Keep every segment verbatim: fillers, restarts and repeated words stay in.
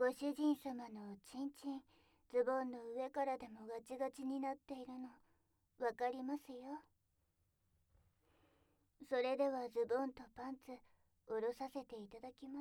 ご主人様のおちんちん、ズボンの上からでもガチガチになっているの、わかりますよ。それではズボンとパンツ、下ろさせていただきます。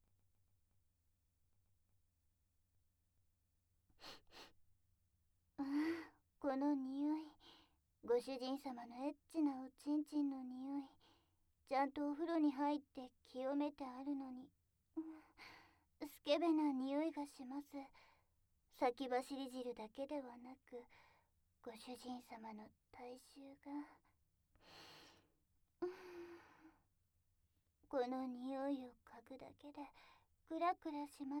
ああ、この匂い。ご主人様のエッチなおちんちんの匂い。ちゃんとお風呂に入って清めてあるのに、うん、スケベな匂いがします。先走り汁だけではなく、ご主人様の体臭が、うん、この匂いを嗅ぐだけでクラクラします。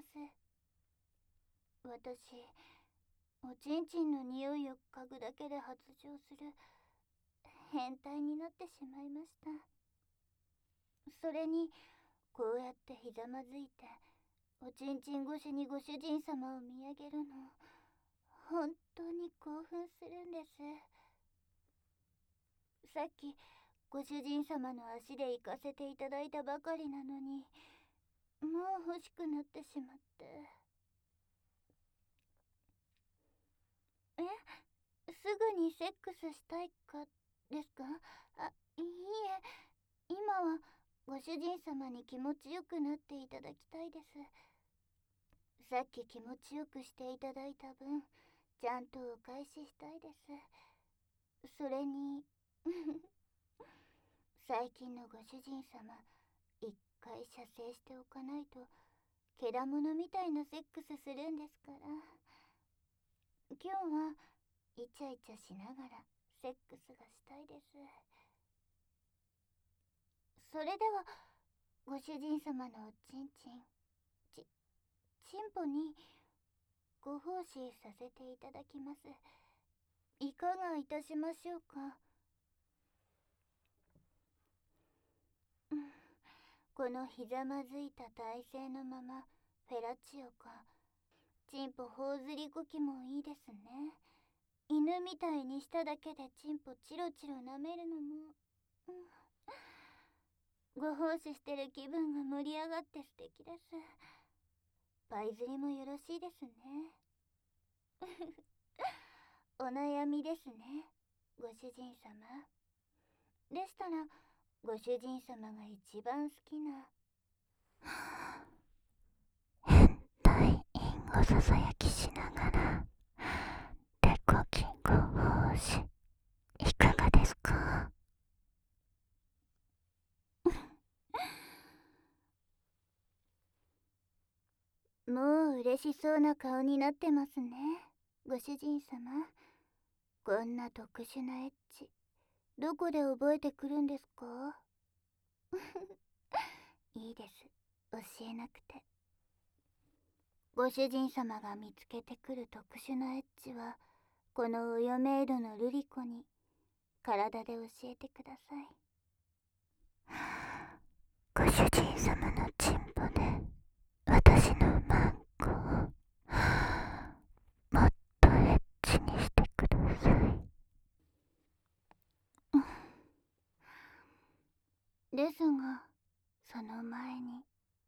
私、おちんちんの匂いを嗅ぐだけで発情する変態になってしまいました。それにこうやってひざまずいておちんちん越しにご主人様を見上げるの、本当に興奮するんです。さっきご主人様の足で行かせていただいたばかりなのに、もう欲しくなってしまって。え、すぐにセックスしたいかですか？あ、いいえ、今はご主人様に気持ちよくなっていただきたいです。さっき気持ちよくしていただいた分、ちゃんとお返ししたいです。それに最近のご主人様、一回射精しておかないとけだものみたいなセックスするんですから。今日はイチャイチャしながらセックスがしたいです。それではご主人様のおちんちん、ち、ちんぽにご奉仕させていただきます。いかがいたしましょうか？うん、このひざまずいた体勢のままフェラチオか、チンポ頬ずり動きもいいですね。犬みたいにしただけでチンポチロチロ舐めるのも、うん、ご奉仕してる気分が盛り上がって素敵です。パイ釣りもよろしいですね。お悩みですね、ご主人様。でしたらご主人様が一番好きな変態韻をささやきしながらデコキンご奉仕いかがですか？もう嬉しそうな顔になってますね、ご主人様。こんな特殊なエッチ、どこで覚えてくるんですか？いいです、教えなくて。ご主人様が見つけてくる特殊なエッチは、このお嫁メイドのルリコに体で教えてください。ご主人様のチンポで私のマンコをもっとエッチにしてください。ですが、その前に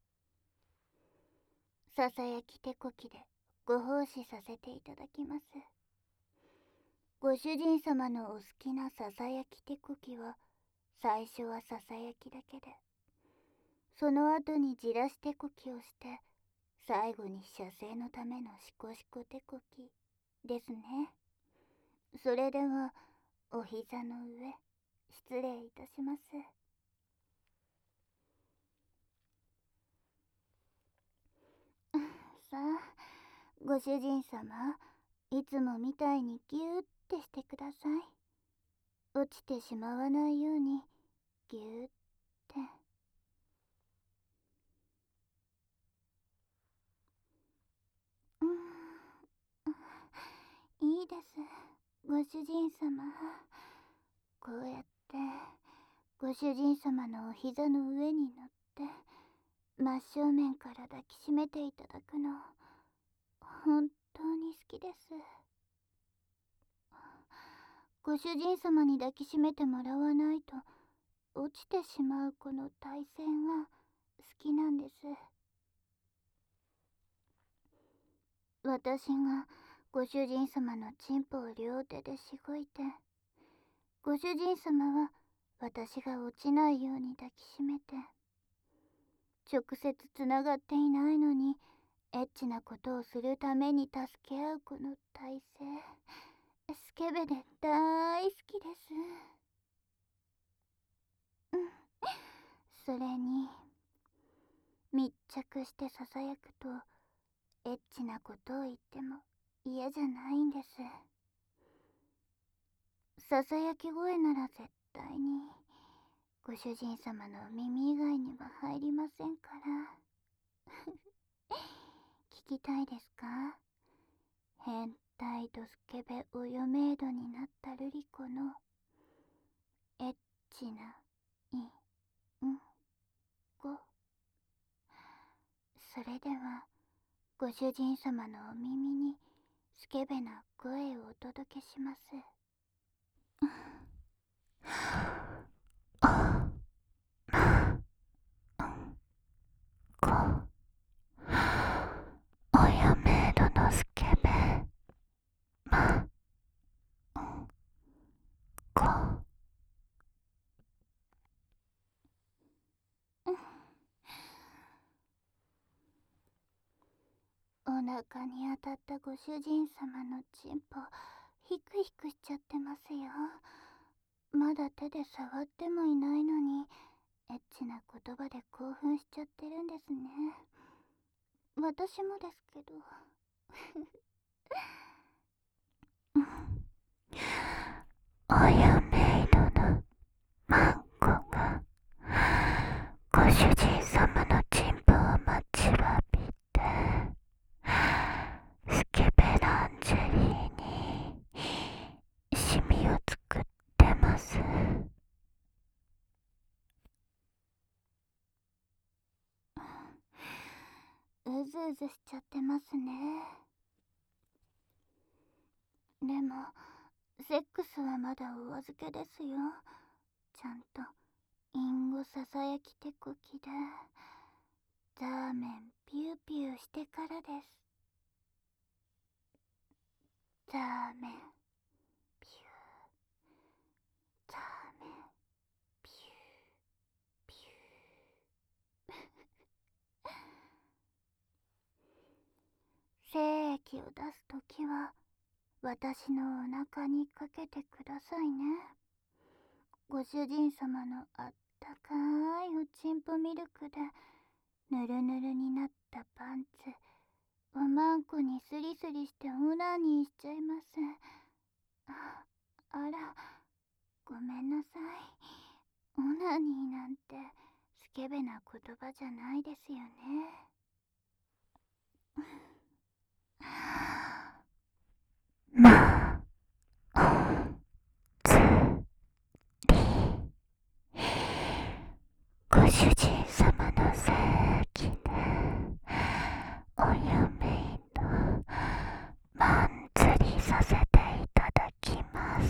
ささやき手こきでご奉仕させていただきます。ご主人様のお好きなささやき手こきは、最初はささやきだけで、その後にじらし手こきをして、最後に射精のためのシコシコ手こきですね。それではお膝の上、失礼いたします。さあ、ご主人様、いつもみたいにギューってしてください。落ちてしまわないようにギューって。うん、いいです、ご主人様。こうやってご主人様のお膝の上に乗って真正面から抱きしめていただくの、本当に好きです。ご主人様に抱きしめてもらわないと落ちてしまうこの体勢が好きなんです。 私がご主人様のチンポを両手でしごいて、ご主人様は私が落ちないように抱きしめて、直接つながっていないのにエッチなことをするために助け合うこの体勢、スケベで大好きです。うん、それに密着してささやくとエッチなことを言っても嫌じゃないんです。ささやき声なら絶対にご主人様のお耳以外には入りませんから。聞きたいですか？変態とスケベおよメイドになったルリコのエッチないんご。それではご主人様のお耳にスケベな声をお届けします。おやメイドのスケベまこお腹に当たったご主人様のチンポヒクヒクしちゃってますよ。まだ手で触ってもいないのにエッチな言葉で興奮しちゃってるんですね。私もですけど。おやメイドのマンコがご主人様のチンポを待ちわびてスケベランジェリーにシミを作ってます。うずうずしちゃってますね。でもセックスはまだお預けですよ。ちゃんと隠語ささやき手こきでザーメンピューピューしてからです。ザーメンピューザーメンピューピュー精液を出すときは私のお腹にかけてくださいね。ご主人様のあったかいおちんぽミルクでぬるぬるになったパンツおまんこにスリスリしてオナニーしちゃいます。あ、あら、ごめんなさい。オナニーなんてスケベな言葉じゃないですよね。まあ、つりご主人様の正規でお嫁とマン釣りさせていただきます。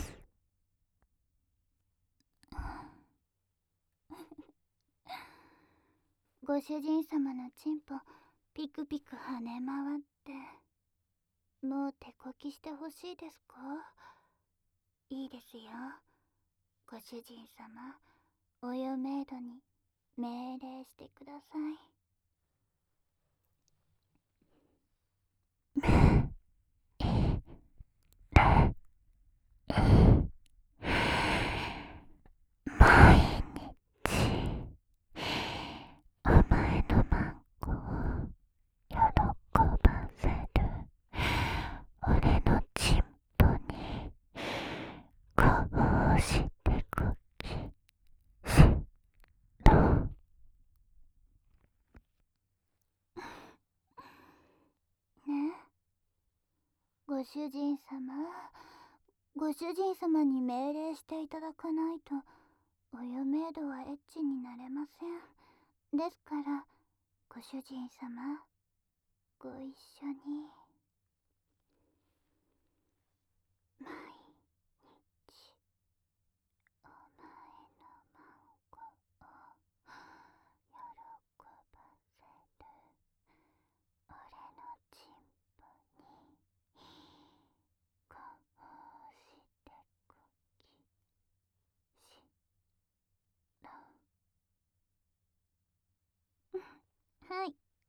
ご主人様のチンポピクピク跳ね回ってもう手こきしてほしいですか？いいですよ。ご主人様およメイドに命令してください。毎日お前のマンコを喜ばせる俺のチンポにこうしてこきしろ。ねえご主人様、ご主人様に命令していただかないとおよメイドはエッチになれません。ですからご主人様ご一緒に毎日お前のマンコを喜ばせる俺のチンポに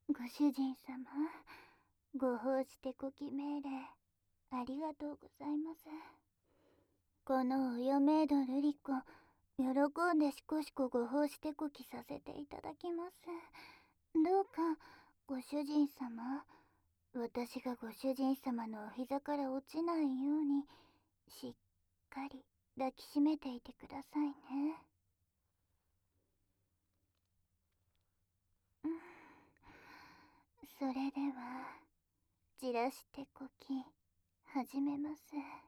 ご主人様、ご奉仕手こき命令、ありがとうございます。このお嫁メイドルリコ、喜んでしこしこご奉仕手こきさせていただきます。どうか、ご主人様、私がご主人様のお膝から落ちないように、しっかり抱きしめていてくださいね。うん、それでは、じらしてこき、始めます。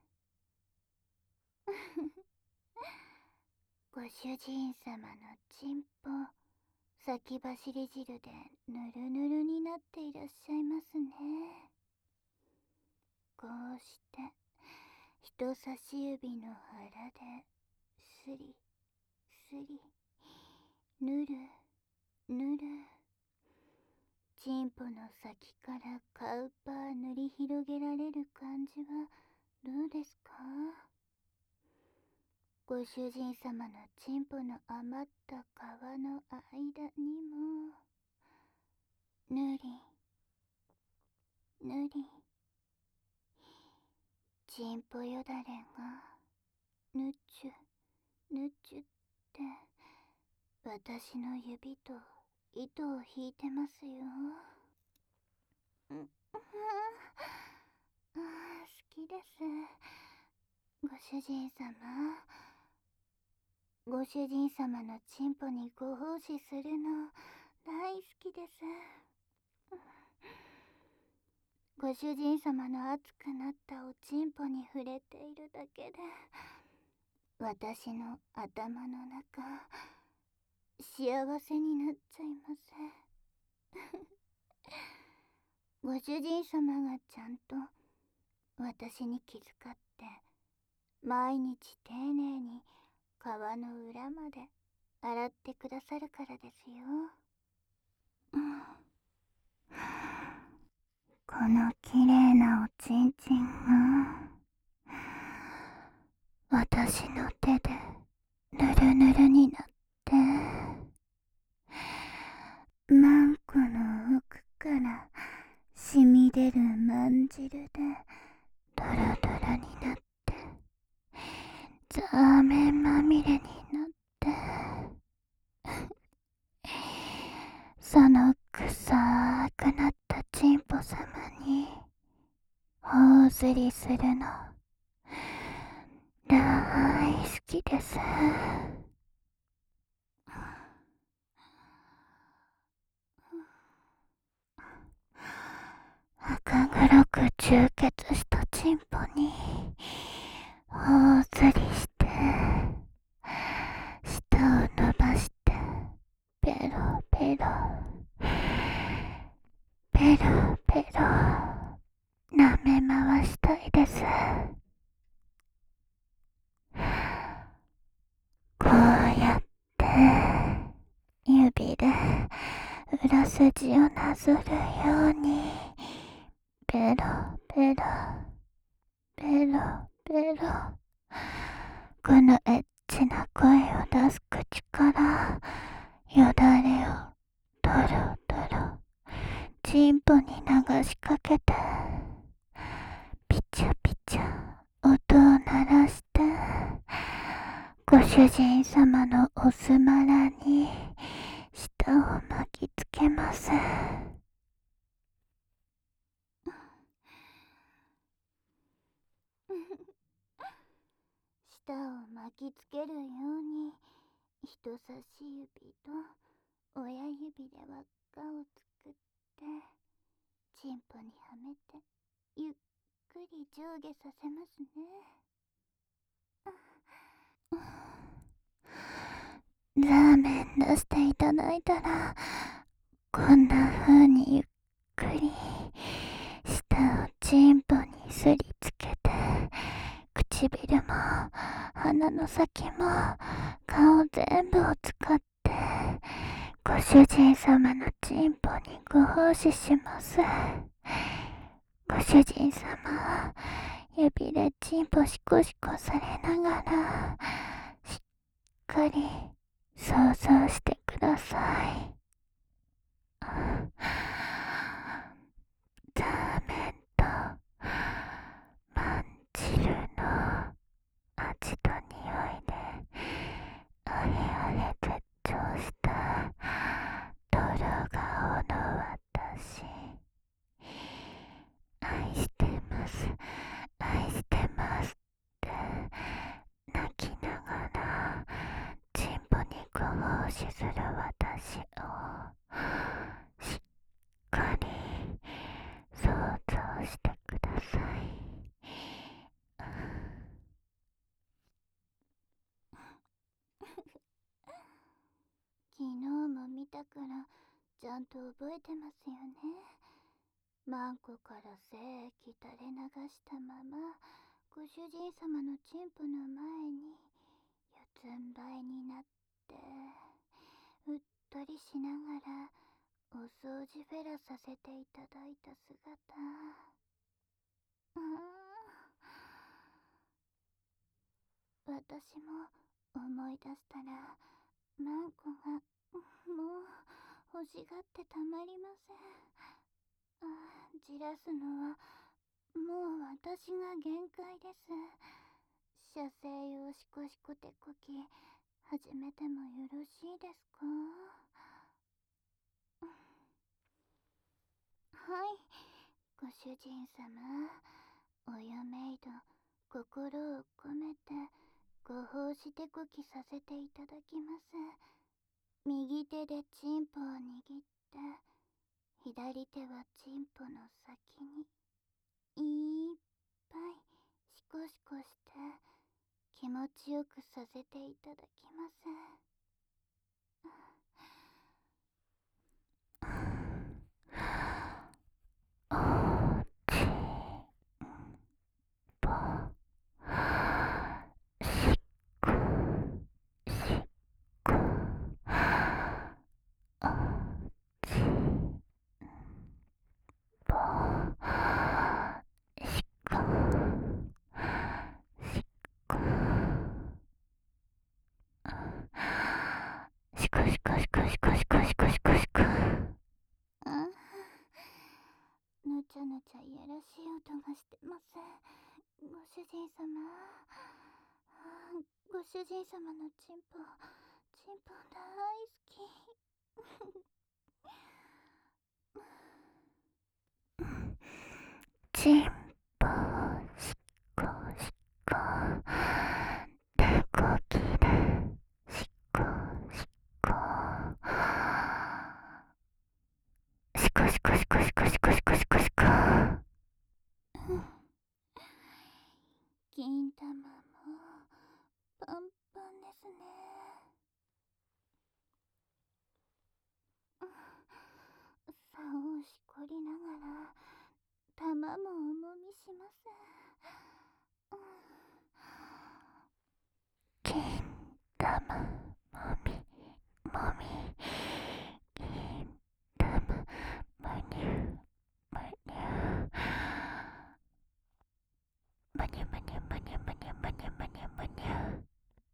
ご主人様のチンポ、先走り汁でぬるぬるになっていらっしゃいますね。こうして人差し指の腹で、スリスリ、ぬるぬる、チンポの先からカウパー塗り広げられる感じはどうですか？ご主人様のチンポの余った皮の間にも、ぬりぬり、チンポよだれがぬちゅぬちゅって私の指と糸を引いてますよ。うん、ああ、好きです。ご主人様、ご主人様のチンポにご奉仕するの大好きです。ご主人様の熱くなったおちんぽに触れているだけで、私の頭の中、幸せになっちゃいます。ご主人様がちゃんと私に気遣って毎日丁寧に皮の裏まで洗ってくださるからですよ。うん、このきれいなおちんちんが私の手でぬるぬるになってマンコの奥から染み出るまん汁でドロドロになってザーメンまみれになってそのくさーくなったチンポ様に頬ずりするの大好きです。赤黒く充血したチンポに頬ずりして舌を伸ばしてペロペロペロペロ舐め回したいです。こうやって指で裏筋をなぞるようにペロペロペロペロ、このエッチな声を出す口からよだれをドロドロチンポに流しかけてピチャピチャ音を鳴らしてご主人様のおすまらに舌を巻きつけます。舌を巻きつけるように人差し指と親指で輪っかを作ってチンポにはめてゆっくり上下させますね。ラーメン出していただいたらこんな風にゆっくり舌をチンポにすりつけて唇も鼻の先も顔全部を使ってご主人様のチンポにご奉仕します。ご主人様は指でチンポシコシコされながらしっかり想像してください。 愛してます、愛してますって泣きながらチンポにご奉仕する私をしっかり想像してください。昨日も見たからちゃんと覚えてますよね。マンコから精液垂れ流したままご主人様のチンポの前に四つん這いになってうっとりしながらお掃除フェラさせていただいた姿。ああ、私も思い出したらマンコがもう欲しがってたまりません。ああ、じらすのはもう私が限界です。射精用シコシコ手こき始めてもよろしいですか？はい、ご主人様、お嫁いど心を込めてご奉仕手こきさせていただきます。右手でチンポを握って左手はチンポの先にいっぱいシコシコして気持ちよくさせていただきます。おちぽしっこしっこおちぽしっこしっこしこしこしこしこしこしこしこしこ。あ、ぬちゃぬちゃいやらしい音がしてます。ご主人様、ご主人様のチンポチンポ大好き。チンポしっこしっこ手こきでしっこしっこしこしこしこしこしこしこしこしこ。金玉もパンパンですね。竿をしこりながら玉もおもみします。金玉もみもみ金玉むにゅむにゅむにゅむにゅむにゅむにゅむにゅむにゅむにゅ。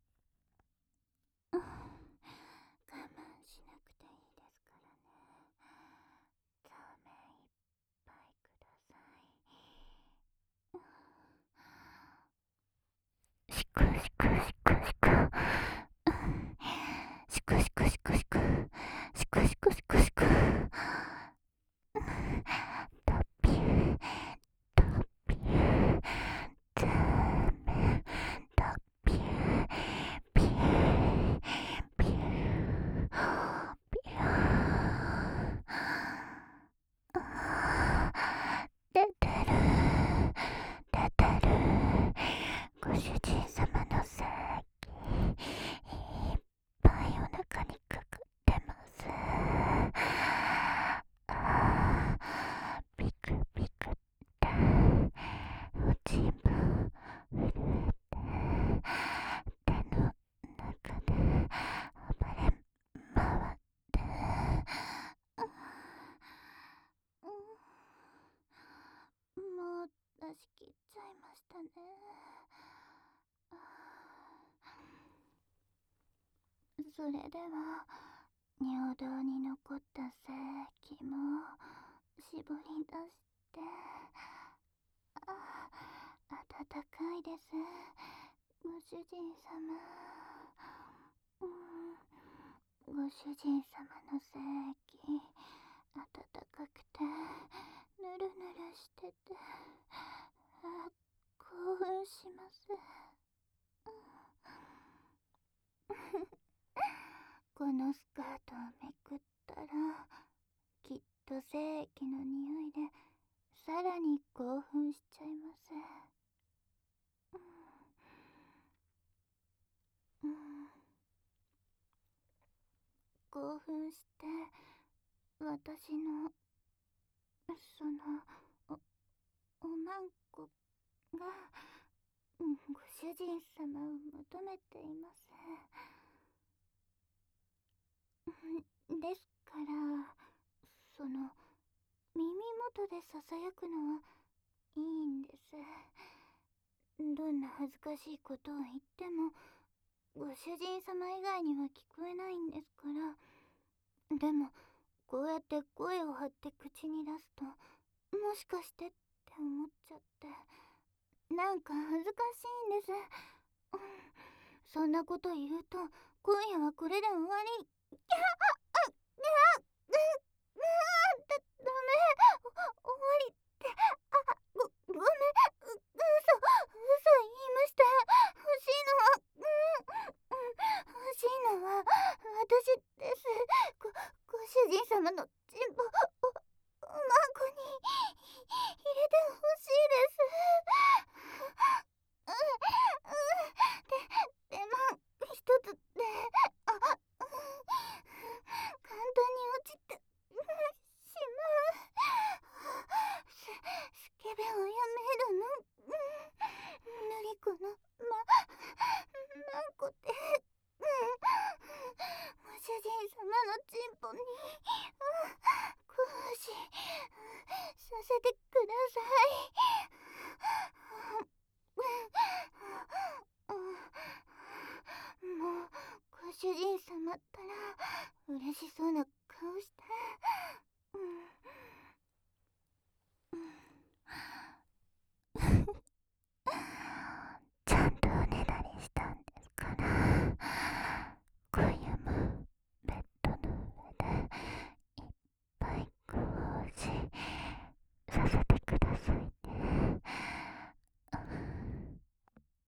我慢しなくていいですからね。そうめんいっぱいください。しこしこしこしこしこしこしこしこしこしこしこしこ。タピュータピューザーメンタピューピューピューピュー出てる出てる。ご主人様の精液いっぱいお腹にかかってます。あーピクピクっておちんぽ震えて手の中で暴れ回ってもう出し切っちゃいましたね。それでは尿道に残った精液も絞り出してあ温かいです。ご主人様、うん、ご主人様の精液温かくてぬるぬるしててします。このスカートをめくったら、きっと精液の匂いでさらに興奮しちゃいます。うん、興奮して私のそのお、おまんこがご主人様を求めています。ですからその耳元でささやくのはいいんです。どんな恥ずかしいことを言ってもご主人様以外には聞こえないんですから。でもこうやって声を張って口に出すと、もしかしてって思っちゃって、なんか恥ずかしいんです。そんなこと言うと今夜はこれで終わり。キャッあっキャッううだダメお終わりって。あごごめんう嘘嘘言いました。欲しいのはうんうん欲しいのは私です。ごご主人様のチンポおおまんこに入れてほしいです。うんうんででも一つであ簡単に落ちてしまう。ススケベをやめるの。ぬりこのままんこってご主人様のチンポに行使させてください。もうご主人様ったら嬉しそうな顔して。うん